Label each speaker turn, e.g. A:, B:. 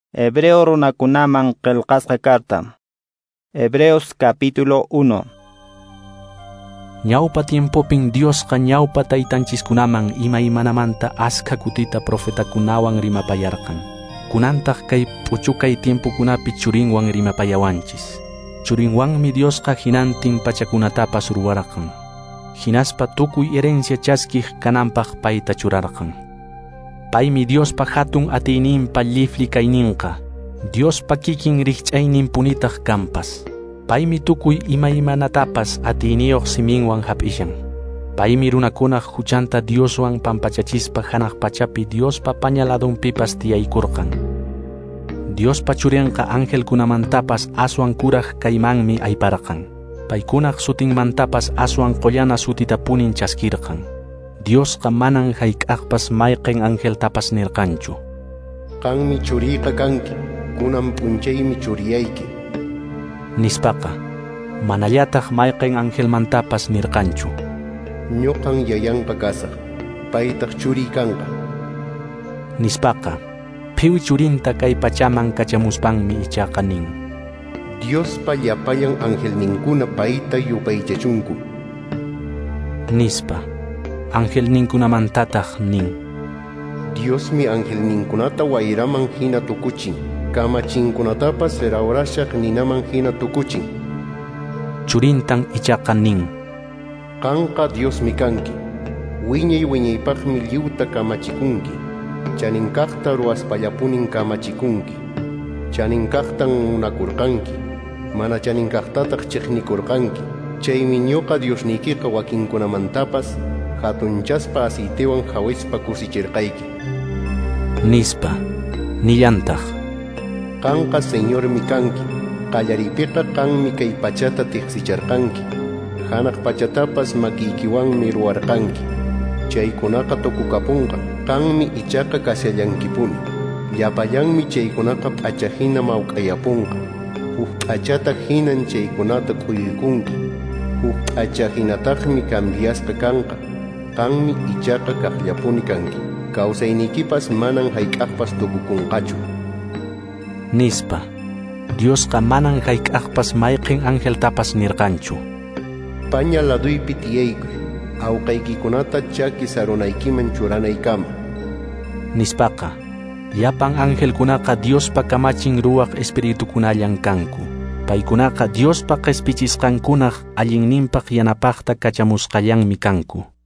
A: Hebreo runakunaman qillqasqa karta. Hebreos capítulo 1.
B: Ñawpa tiempopin Diosqa ñawpa taytanchiskunaman imanamanta aska kutita profetakunawan rimapayarqan. Kunantaq kay puchukay tiempukunapi churinwan rimapayawanchis. Churinwanmi Diosqa hinantin pachakunatapas ruwarqan. Hinaspa tukuy herencia chaskiq kananpaq payta churarqan. Paymi Diospa hatun atiyninpa llifli kayninqa. Diospa kikin rikch'aynin punitaq kampas. Paymi tukuy imanatapas atiyniyuq siminwan hap'ishan. Paymi runakunaq huchanta Dioswan pampachachispa hanaq pachapi Diospa pañaladunpipas tiyaykurqan. Diospa churinqa angelkunamantapas aswan kuraq kaymanmi ayparqan. Paykunaq sutinmantapas aswan qollana sutitapunin chaskirqan. Diosqa manan hayk'aqpas mayqin angeltapas nirqanchu.
C: Qanmi churiyqa kanki, kunan p'unchaymi churiyayki.
B: Nispaqa, manallataq mayqin angelmantapas nirqanchu.
C: Ñuqan yayanqa kasaq, paytaq churiy kanqa.
B: Nispaqa, phiwi churinta kay pachaman kachamuspanmi ichaqa nin.
C: Diospa llapayan angelninkuna payta yupaychachunku.
B: Nispa, angelninkunamantataq nin.
C: Diosmi angelninkunata wayraman hina tukuchin, kamachinkunatapas rawrashaq ninaman hina tukuchin.
B: Churintan ichaqa nin.
C: Qanqa Diosmi kanki, wiñaypaqmi lliwta kamachikunki, chaninkaqta ruwaspallapunin kamachikunki, chaninkaqtan munakurqanki, mana chaninkaqtataq chiqnikurqanki. Chaymi ñuqa Diosnikiqa wakinkunamantapas hatunchaspa aceitewan hawispa kusichirqayki.
B: Nispa, nillantaq.
C: Qanqa Señormi kanki, qallariypiqa qanmi kay pachata tiqsicharqanki, hanaq pachatapas makiykiwanmi ruwarqanki. Chaykunaqa tukukapunqa, qanmi ichaqa kasyallankipuni. Llapayanmi chaykunaqa p'achahina mawk'ayapunqa. Huk p'achata hinan chaykunata quyuykunki. Huk p'achahinataqmi cambiasqa kanqa. Qanmi ichaqa kaqllapuni kanki. Kawsaynikipas manan hayk'aqpas tukukunqachu.
B: Nispa, Diosqa manan hayk'aqpas mayqin angeltapas nirqanchu.
C: Pañaladuypi tiyaykuy, awqaykikunata chaki sarunaykiman churanaykama.
B: Nispaqa, llapan angelkunaqa Diospa kamachin ruwaq espiritukunallan kanku. Paykunaqa Diospa q'ispichisqankunaq allinninpaq yanapaqta kachamusqallanmi kanku.